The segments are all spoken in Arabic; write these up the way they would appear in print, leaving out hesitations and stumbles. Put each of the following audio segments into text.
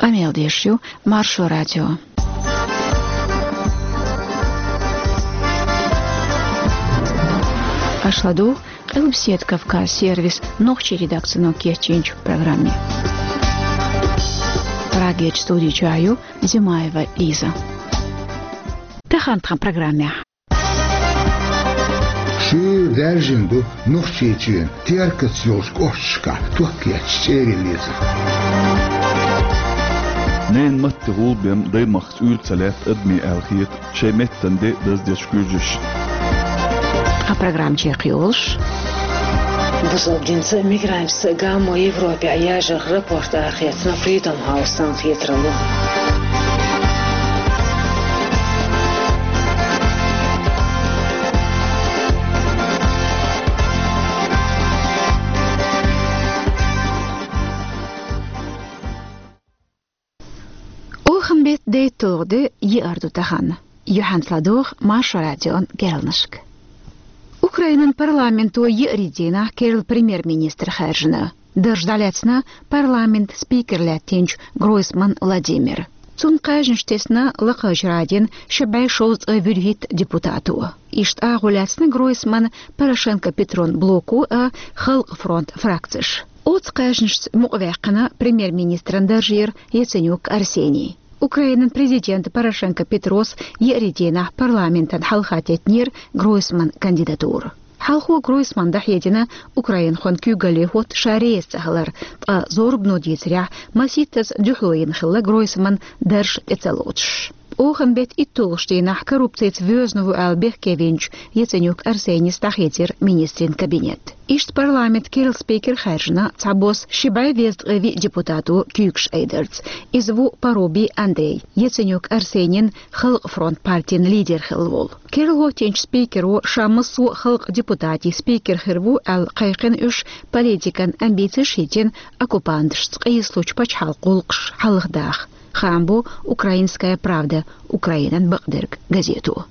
Amel Marşo Radyo. Ашладу Элбсет Кавказ сервис ногчи редакцию Керченч в программе. Рагеч студии чаю Зимаева Лиза. Тахантхан программе. Шу дәржинду ногчи чин теркат ёлш кошка туакеч серилиза. Neen matte hulbem de macht ulzelef admi elgiet shemetten de desdeskujus. А программче Киолш. Бузолдинцы мигрантсы гаммо Европе, а я же репорт архет на Freedom House Санкт-Петербург. Оханбет дейтоды ярду тахан. Юхансладох Маршо Радион Гелнышк. Украинан парламенту еридина керл премьер-министр Харжина. Дождалецна парламент спикерлятинч Гройсман Владимир. Цун кажнштесна лакажрадин шебай шоуз вюргит депутату. Ишт агуляцна Гройсман Порошенко Петрон блоку Халк фронт фракциш. От кажншт мугвекна премьер-министран Дажир Яценюк Арсений. Украинан президент Порошенко Петрос еридина парламентан халхатетнир Гройсман кандидатур. Халху Гройсман дахедина Украин хон кюгали хот шарейс цахалар зорбну дицря маситас дюхлоин хилла Гройсман дерш тецелотш. Охан бет иттулштейна коррупциец вёзнову албех кевинч Яценюк Арсений стахетир министрин кабинет. Ишт парламент Кирилл спикер Харжина цабос шибай вездгеви депутату Кюкш Эйдерц изву Пароби Андрей Яценюк Арсенин Халк фронт партин лидер хилвол. Кирилл Готинч спикеру шамысу Халк депутати спикер хирву ал кайкын үш политикан амбиций шитин оккупантш цкайслуч пачхал кулкш халхдах. Хамбу «Украинская правда», Украинан Багдырк газету.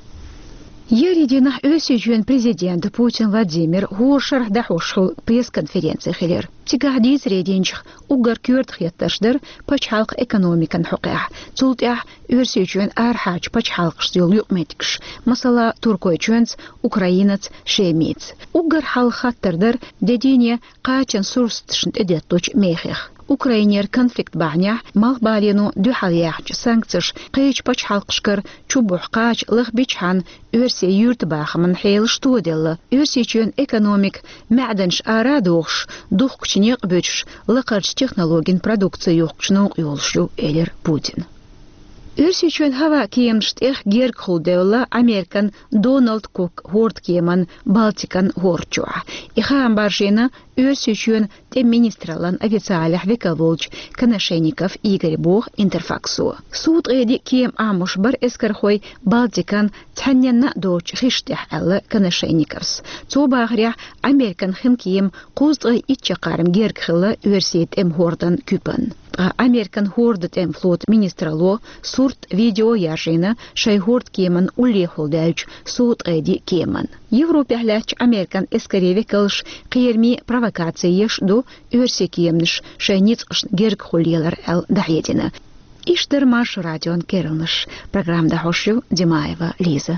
Еридина өсөжөн президент Путин Владимир Гошар дахошхул пресс-конференция хилер. Тигадиз рединчих угар кюрт хетташдыр пачхалк экономикан хуках. Цултях өсөжөн архач пачхалк штил юкметкш. Масала туркойчөнц, украинац, шемец. Угар халхаттырдыр дедине качан сурстшнт эдетточ мехех. Украинер конфликт бахня мал балину дюхалях санкциш кыч пачхалкшкар чубухкач лыхбичхан өрсе юрт бахман хейл штуделла өрсечен экономик мәденш арадохш духкчнек бөчш лыкарч технологин продукция юкчну юлшу элер Путин. Өрсечен хава киемшт эх герк хулдеула Американ Дональд Кук хорт киеман Балтикан хорчуа. Ихаам баржина өрсечен тем министралан официалях вековолч Коношенников Игорь Бог интерфаксу. Суд эди кием амуш бар эскархой Балтикан цаньяна доч хиштях алла Коношенниковс. Цобагря Американ хин кием куздгай итчакарым герк хилла өрсет эм хордан күпан. Американ хордет эм флот министрало сурт видео яжина шайхорд кеман улехолдалч суд эди кеман. Европяхляч Американ эскареве кылш киерми провокация ешду өрсе кемниш шайниц герк холелар ал дахедина. Иштер Маршо Радион Керылныш. Программда хошу Зимаева Лиза.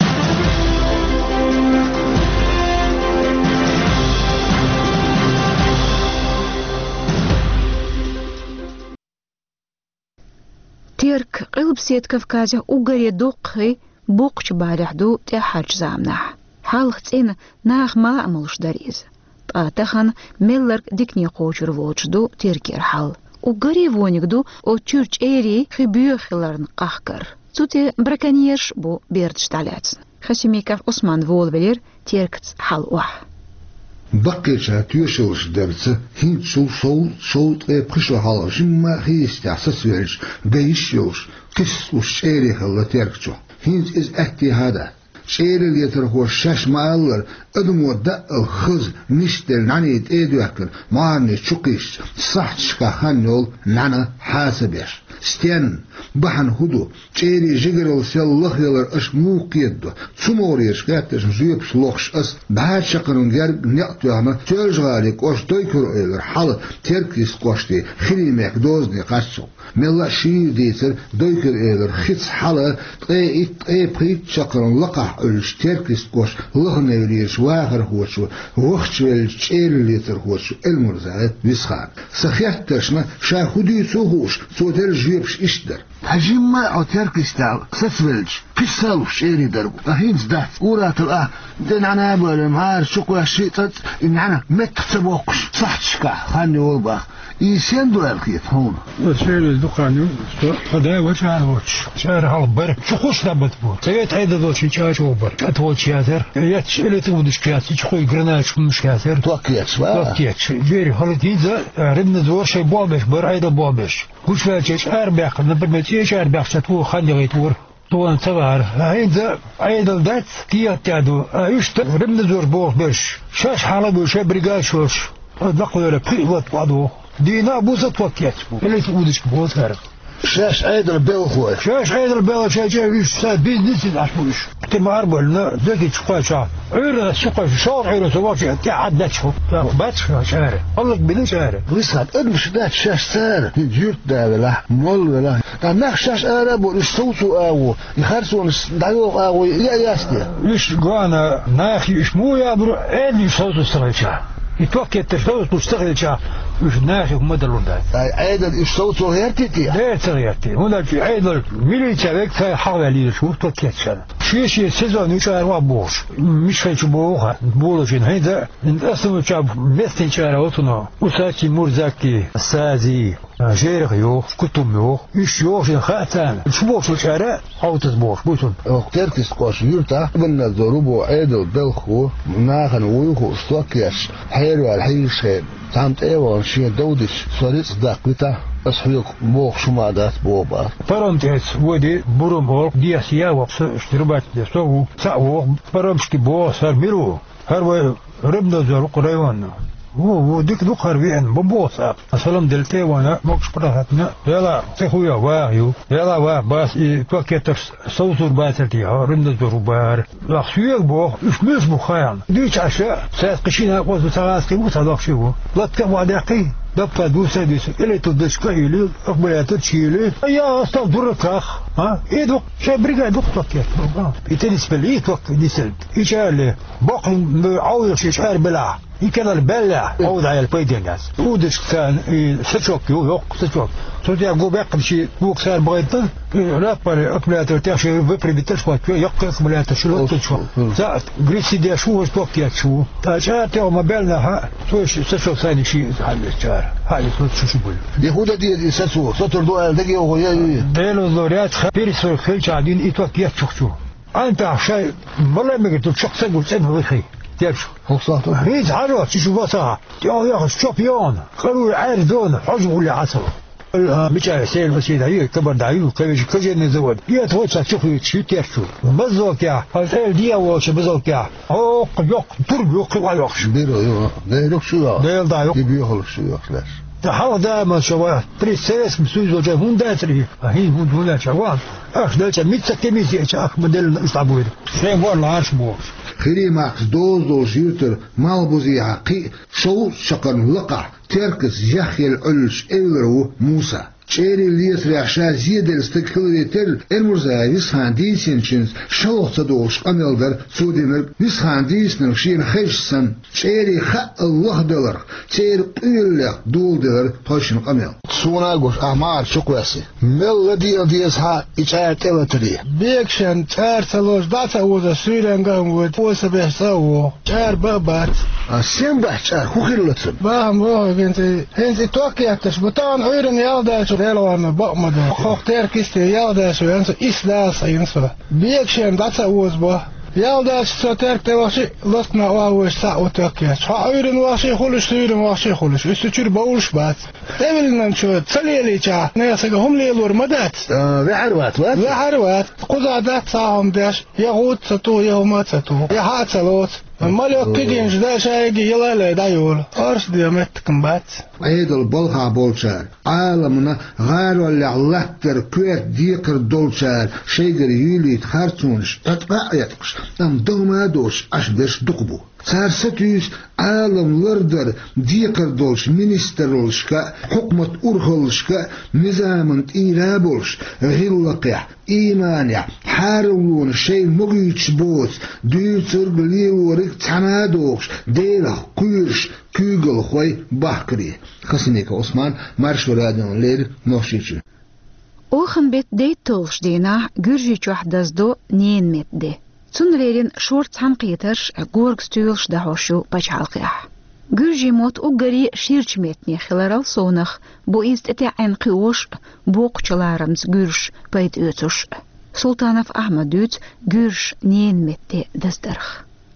Терк Элбсет Кавказя угаре докхи бокч баряхду тяхач замнах. Халх цин нах ма амулш дариз. Тахан мелларк дикни кочур волчду теркер хал. Угаре воникду о чурч эри хибюхиларн кахкар. Цуте браконьерш бу бердшталяц. Хасимиков Осман Волвелер теркц хал уах. Bakkeja tuurshils dertse hint so prisho hal jimma hista saswelch geishos kislus erihel terkcho hint is ehtihada شير يتركوا الشاش مالر أدمو دق الخز نشتر نعني تيدوكر معني شقيش صح شكا خنول نانا حاسبش ستين بحن هدو تيري جيجرل سيالله يلر اش موقيدو تسموريش قاتش زيب سلوخش اس بعد شقرن جرق نقطوهما تيرجغاليك اوش دويكر ايلر حال تيركيس قوشتي خريميك دوزني قاسو ملا شير ديتر دويكر ايلر خيص حال اي بريت شقرن لقح الش تيركيس قوش لغنيريش واغر هوشو وخشوال تشيل ليتر هوشو المرزايت بيسخان سخيحتشنا شاخدي سوهوش سوتر جيبش اشتر هجيما او تركستال سسفلج قصالوش شيري دربو اهينز دات ورات الاه دين انا بولم هار شكوى شيطت ان انا متخسبوكش صح تشكا خاني والباخ يسندو الخيط هون وشير الدقان خدا وشاروش شار هالبر شخوش دبت بو تيت عيد دوش يشاش وبر اتوش ياتر يات شيلي تودش كياتي شخوي غرناش مش كياتر توكيتش جيري هالتيزا ربنا دور شي بوبش بر عيد بوبش وش فاتش ارباق نبرمتيش ارباق شتو خلي غيتور طوان صغار هيدا عيد دات كيات تعدو يشت ربنا دور بوخ بش شاش حالبو شي بريغاشوش دقوا له بيوت بعضو دينا بوزت وقتيت اللي تقولش بوز هرب شاش عيد البلخوي شاش عيد البلخ شاش ساد بيزنس عشوش تما اربع لنا ذاك تشقاشا عير سوق شار عير سواقي تعدتشو باتش شارع والله بلا شارع ويساد ادمش دات شاش سار جيرت دابلا مول ولا انا شاش ارب وستوسو او يخرسون دايو او ياستي ليش قانا ناخي اسمو يا برو اني صوت السريشا يتوكل تشتغل تشتغل شا مش ناخي مدلون ده عيد الصوت هيرتي لا تغيرتي هنا في عيد الميليتريك في حوالي شو توكل شا شيء سيزون يشار وابوش مش فيش بوها بولوجين هيدا اصلا شاب مثل شاروتنا وساكي مرزاكي السازي جيرغيو كتميو يشيوش خاتان شبوش الشارع او تسبوش بوتون تركيس قوش يرتا بنا ضربو عيد البلخو ناخن ويخو استوكيش حيرو الحيش تامت ايوان شي دودش صاريس داقلتا أصحيك بوخ شمادات بوبا فرمتت ودي برومبور دياسيا وقص اشتربات ديسو ساوو فرمشكي بو صار ميرو هرو ربنا زرق ريوان هو ديك دخر بين ببوسا السلام دلتي وانا موكش براتنا يلا تخويا وايو يلا وا باس توكيت صوصور باتتي رند زربار لاخشيك بو مش بخيان ديش عشاء ساعه قشينا قوس ثلاث كيلو تدخشيو لا تكوادقي دبت دوسه ديس اللي تدش كايلي اقبلات تشيلي يا استاذ ها ايدو شبريغا دكتوكيت يتنس بالي توك ديسل يشال بوق عاوي شعر بلا يمكن البلع عود على البيدناس ودش كان ستشوك يوق ستشوك تودي أقول بقى شيء بوك صار بغيته لا بره أقبلات تاشي بفري بتشوك يقص ملات شلون تشوك زات غريسي ده شو توكيت شو تاشات وما بالنا توش ستشوك ثاني شيء حل الشهر هاي شو بقول يهودا دي ساتو سطر دو دقي ويا ديلو زوريات خبير سر خيل قاعدين يتوكيت شو أنت عشان والله ما قلت شخص يقول سبب خي تيرشو خصاته هيز عروة تشوفها صح يا شامبيون قالوا عاردون حجم ولا عصر مش سيل مسيد هي كبر دايو كجي نزود يا توصل تشوفي شو تيرشو بزوك يا هذا دي واش بزوك يا او يق تربيق ويقش بيرو ده شو ديل دايو يبيخل شو خلاص تحاول دائما شواه بريسيس مسوي جهون داتري هي هون ولا شوان ده ميت كميسي اخ موديل يصعبوا شيء ولا عارف بو خيري ماكس دوزو جيوتر مالبوزي عقي شو شقن لقع تركس يخيل علش إلرو موسى شيري ليتري عشان زيادة الاستقلالية تل المرزاي ويسخان ديسينشنز شلوخ تدوش قميلدر سوديمر ويسخان ديسنر شين خيشسن شيري خق الله دولار شيري قيلة دول دولار طوشن قميل سونا قوش أعمار شكواسي مل ديزها إشعار تلتري بيكشن تار تلوش داتا وذا سيرنغان ود وسا بيحساوو تار بابات سيمبح تار خوخيلتن باهم روح انت توكي اكتش بطان عيرن يالداش ديلوان بقمدو خوخ تيركيستي يالداش وانسو إسلاس ينسو بيكشن داتا وزبو يالداش سو تيركتي واشي لسنا واوش ساعو توكيش ها عيرن واشي خلش سيرن واشي خلش استشير بولش بات تبلنا نشوت سليلي جا ناسك هم ليلور مدات وحروات قضا دات ساهم داش يغوت ستو يهومات ستو يهات سلوت مالك كدين جدا شايق يلا لا دايول أرس ديامتكم بات عيد البلها بولشار عالمنا غير اللي علتر كويت ديكر دولشار شيقر يلي تخارتونش تتقاعدكش ام دوما دوش أشدش دقبو صار ستيس عالم لردر ديكر دولش منسترولشكا حكمة أرخلشكا نظام إيرابولش غلقع إيمانيا حارولون شيء مغيتش بوت ديوتر بليوريك تنادوش ديلا كيرش كيغل خوي بحكري خسنيك عثمان مارش ورادون لير نوشيتش Ochen bet de tolsh dina gürjüç wahdazdo neen met de. Tsunlerin short hanqiters gorgstulsh da hoshu pachalqih. Gürji mot ugari shirchmetni khilaral sonach bu ist ete ein qiyosh boqchalarams gürsh payt ötüsh. Sultanov Ahmadüt gürsh neen met de dasdarх.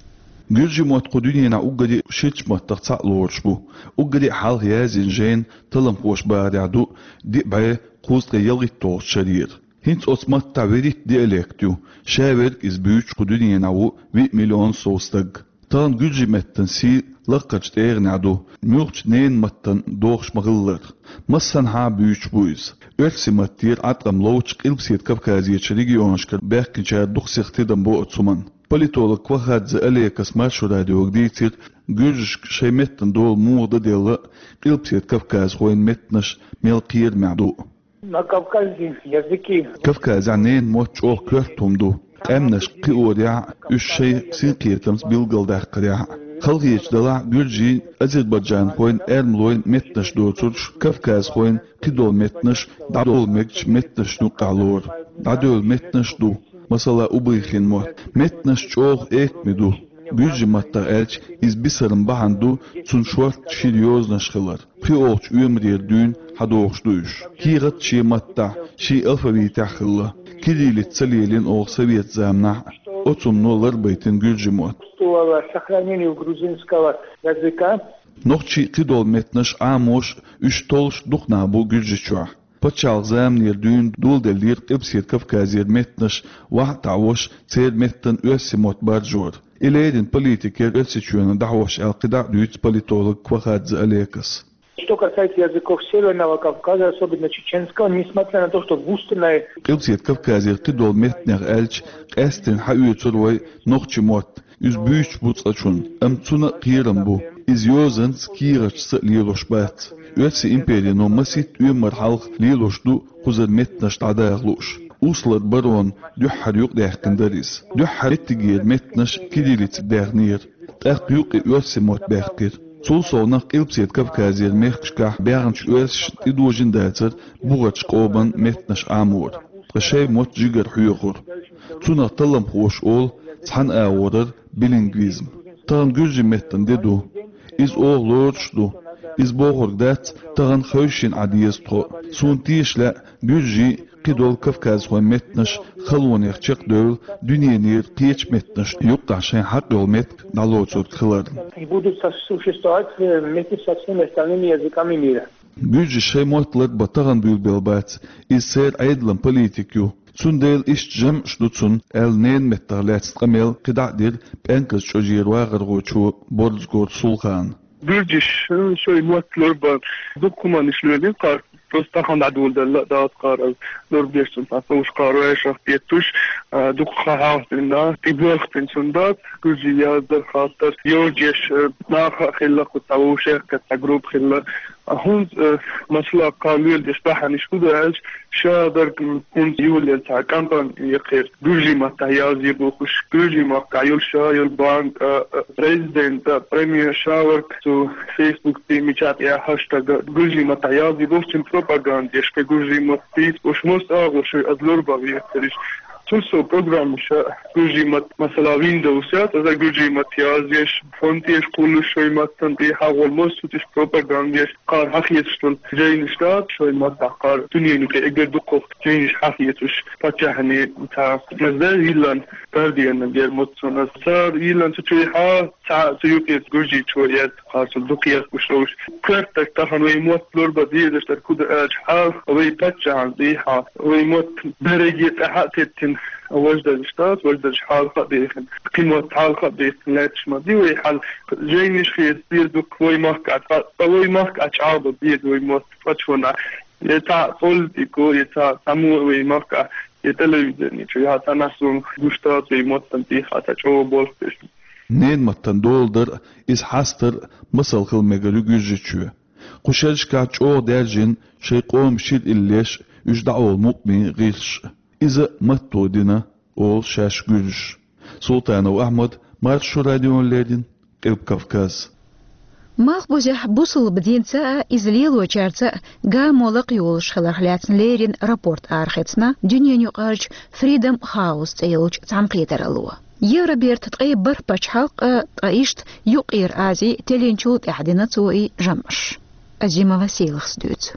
Gürji mot qudunina ugadi shirchmot taqsa lorshbu. Ugadi hal yazin jeen talam qosh baadadu di bay قوست يلغي التوش شرير هنت أسمت تعبيرت ديالكتيو شاور إزبيوش قدوني نعو 1 مليون صوستق تان جوجي متن سي لقج تيغ نعدو ميوغش نين متن دوغش مغلر مصن ها بيوش بويز ارسي متير عطرم لوش قلبسيت كفكازية شريجيونشكر باكن شار دوخسيخ تيدن بو اتسومن بوليتولك وخاد زاليك اسمارشو راديو جديتر جوجش شي متن دول موغدا ديلا قلبسيت كفكاز خوين متنش ميلقير معدو На кавказские языки. Кавказ عنين موتش أول كرتهم دو أمنش قيوريا الشيء سينكيرتمس بيلقل قريا خلقيش دلع جرجي أذربيجان خوين أرملوين متنش دوتش كافكاز خوين قدول متنش دادول مكش متنش نقالور دادول متنش دو مثلا أبريخين موت متنش چوغ إيك مدو Gürcü matta elç izbisarın bahandu tsunşort şiryoz naşkılar. Priolç üyemdir dün hadoğuş duyuş. Kirat şi matta şi alfabeyi tahılla. Kirilit saliyelin oğ Sovet zamna. Otum nolar baytin Gürcü mot. Сохранению грузинского языка. Noqçi qidol metnaş amoş üç tolş duqna bu Gürcü çuah. Paçal zamnir dün dul delir qibsiyet Kafkazir metnaş wah tawoş tsel mettan össimot barjor. إلى политики отсечённо дahvosh алqida дүйт политолог квахадзе Алекас. Что касается языков Северного Кавказа, особенно чеченского, несмотря на то, что в устной... Qilbsiyet Kavkazir qidol metner elch qastin ha'uyuturway noqchimot üz büyüç butsachun amtsuna qiram bu iz yozan skirach liloshbat ötsi imperия no masit ümar halq liloshdu quzar metnash tadaglush Uslar baron duhar yuq dehkendaris. Duhar ettigir metnash kidilit dernir. Taq yuq össimot behkir. Sul sonaq ilbsiet Kavkazir mehkshkah bernch ös idojin dater buğaç qoban metnash amur. Qashay mot jigar huyuqur. Tuna talam hoş ol, tsan aworar bilingvizm. Tan gürji mettan dedu. Iz oğlorçdu. Iz boğurdat tağan xöşin adiyestro. Sun tişla gürji قدول كفكاز خوين متنش خلون يخشق دول دنيا نير قيش متنش يقطع شين حق دول متك نالوتسود خلر. И будут существовать вместе со всеми остальными языками мира. Гюджи шей мотлет батаган бюлбелбат из сэр айдлан политикю. Сундел иш جم شدوتسون النين متغلات قميل قدع دير بانكز شوجير واغر غوچو بورزغور سولخان. Gürcü şöyle muhatlar dokuman işlerini kar просто хан عدول ده قار نور بيشتن فوش قار شخ بيتوش دوك خاص لنا تبلغ تنسندات كوجي يادر خاطر يوجيش ناخ خلا قطوش كتجروب خلا هون مثلا قالوا الإصلاح نشكوده شادر كنت يولي التعكانتان يخير جوجي ما تيازي بوخش جوجي ما كايول شايل بانك بريزيدنت بريمير شاورك تو فيسبوك تيمي شات يا هاشتاج جوجي ما تيازي بوشتن بروباغاندا يشكي جوجي ما تيس وش موست أغلش أدلوربا بيخترش Tulso programmış gücümat mesela Windows'at da gücümat yazış fontiş kullanışıymattan bir hağolmaz tutuş propagandiyas qar haqiyetun jaynishtat şoymat qar dünyanın eger duqoq jaynish haqiyetish patahni ta mazda ilan perdiyan der motsona sar ilan tutuha تا سيوكيت جوجي شويات خاصة دقيق وشوش كرتك تخن ويموت لوربا ديدش تركود أجحال ويبتشع ديها ويموت درجة أحاتتن وجد شتات وجد حال قديخن قيمة حال قديخن لا تشمدي ويحال جينيش خير دير دوك ويماك أشعاب ديد ويموت فتشونا يتا قولتكو يتا سمو ويماك يتلويزيوني شو يتا ناسون گوشتات ويموت تنتيخ أتشعو بولتش نين متن دولدر إز حاستر مصل خل مغلو گوزجچو قشلش كاچو درجن شي قوم شيد إليش يجدعو المقمي غيش إذا متو دينا أول شاش گوزج سلطان وأحمد مارشو راديون ليدين قلب كافكاز ماخ بوزح بوصل بدينца излило чарца га молак юлш хлахляцн лерин рапорт архецна дюненю qarch Freedom House цейлуч цамқитералуа Евроберт тqيبر пачхалq тqaишт юqир ази теленчут ихдина цуи жамш Азима Василых сдюц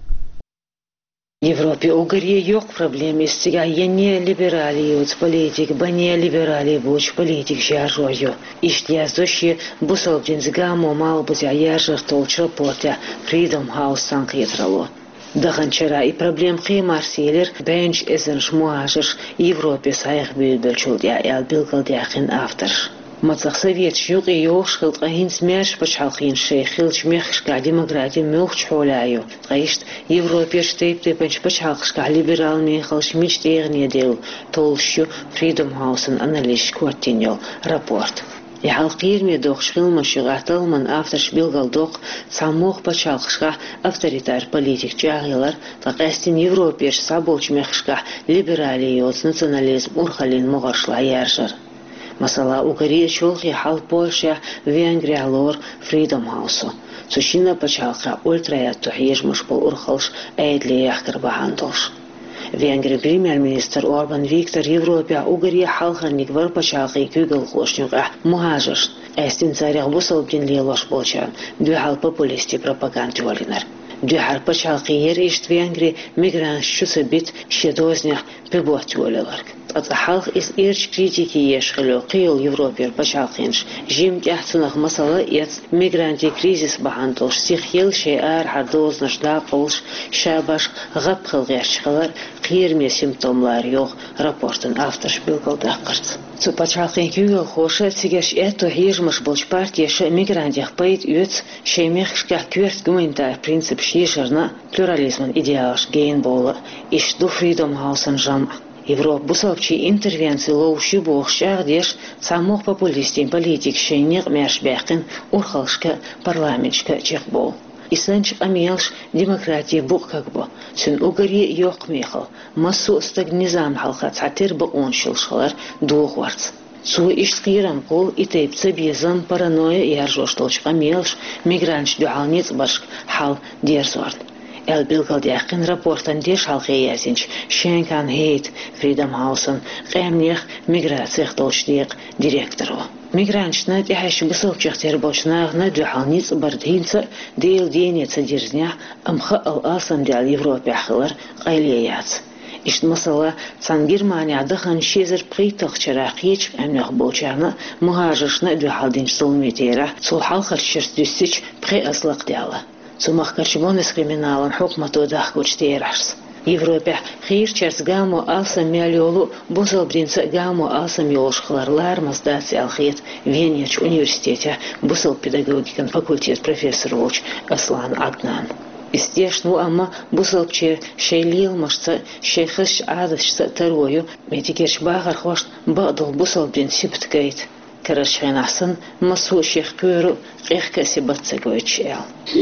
В Европе Угорье yok проблем сега я не либералиют политик бане либерали буч политик жаржою иштязоши бусалдинзгамо мал бузя яжар толчра порта Freedom House санкетрало Даханчара и проблем марселер бенч эзен шмуажер Европе сайх бюлбелчул я албилгал дяхин автор Мацах совет юг и йошхил тгахин смеш пачхалхин шейхилч мехшка демократия мелч холяю тгаишт Европе штейпте пачхалхшка либерал мехалш мичтегне дел толщу Freedom House анализ квартиньо рапорт يحلقير ميدوخ شغل مشغاتل من أفتر شبيلغال دوخ ساموخ بچالخشقا أفتريتار بوليتيك جاغيلر تقاستين يوروبيش سابولش مخشقا ليبراليوز ناционализм урхалин مغرشلا يارجر Масала Угорье чолхи хал Польша Венгрия лор Freedom House. Сушина пачалка ультра тухижмуш пол урхалш эйдли яхкер бахандош. Венгрия премьер-министр Орбан Виктор Европе Угорье халхарник вар пачалки кюгел хлошнюга мухажеш. Эстин царях бусалбдин лелош болчан. Духал популисти пропагандиолинер. Духар пачалки еришт Венгрия мигрант шусабит щедознях пеботиолеларк. Атахалх из ирч критики ешхело қиыл Европер пачалқинш жим тяхцунах масала ец мигранти кризис бахантош сихил шеар хардознаш дақылш шабаш ғапқыл ғерчқалар қиырме симптомлар йоқ рапортын авторш билгал дақырт. Цу пачалқин кюгел хоша цигеш эту хижмаш болж партияша мигрантих пайт юц шеймехшках кверт гуманитар принцип шишерна плюрализман идеалш гейн бола иш ду Freedom House жам Европа бусалчи интервенции лоуши бохшах деш самох популистин политик шейнег мершбехин урхалшка парламентшка чехбол. Исанч амелш демократия бук какбо. Сен Угорье yok мехал. Массу стагнизам халхат хатер бо оншилшалар дугварц. Су иштқирам қол итейпца безам паранойя яржоштолч амелш мигрантш дуалниц башк хал дерзорд. Elbilgal diakin rapportan dies halgejazinch Schenkan heet Freedom House qemnich migratsiях dolchdiq direktoro. Migrantshna tihash busalchchter bolchna na duhalnic bardhinsa deel dienetsa dirznya amkha al asan dial Европе ахлар qayliyats. Ишт масала цан Германия дахан шезер притохчара қич амнах болчарна мухажишна дуhalдинч солметера сол халхарчерс дюсич при аслак диала. Сумах карчмонес криминалан хукмату дахгуч тирарс. Европе хирчерс гамо алса мялиолу бусалбринца гамо алса миолшхларлар маздаци алхит Венеч университете бусал педагогикан факультет профессор Волч Аслан Аднан. Истешну амма бусалче шейлил машца шейхыш адышса тарою метикерш багар хошт бадол бусалбрин сипткайт. Карашханасын масу шех кюру қихкаси батсагойчел.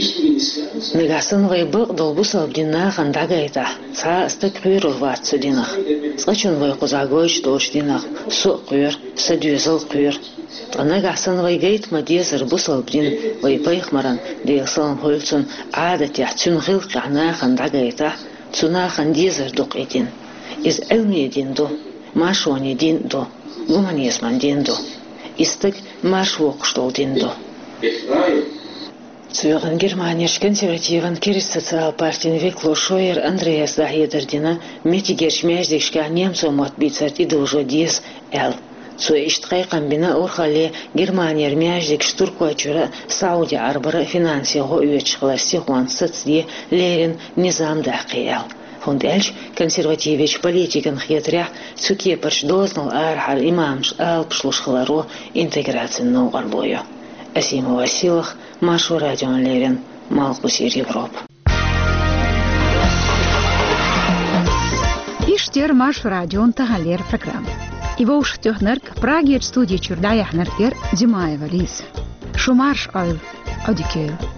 Негасын вайбы долбусал динахан дагайта. Са стак кюру варцу динах. Скачун вай кузагойч доч динах. Су кюр, садюзал кюр. Негасын вайгайт мадезер бусал дин вай пайхмаран дейсалам хольцун адатя цун хилк анахан дагайта. Цунахан дезер дук един. Из элми динду, машони динду, гуманизман динду. Истык маршвок штол динду. Цвёган Германияш консервативан кирис социал-партин Викло Шойер Андреас Дахедердина метигерш мяждикшка немцу мот бицарт и должо диес эл. سو اشتقاقا بنا أورخالي جرمانيا رمياجدك شتركوا جرا سعودي عربرة فينانسي هو يوتشغلستي خوان ستدي ليرن نظام دقيقة هوندالش консервативич политикан хитрях цуки першдознал архар имамш алпшлуш хларо интеграция новарбою. Асима Василах, Машу Радион Левин, Малкусир Европа. Иштер Машу Радион Тагалер программа. Его уж тёхнерк Праге студии Чурдая Хнеркер Димаева Лиз. Шумарш ал Адикею.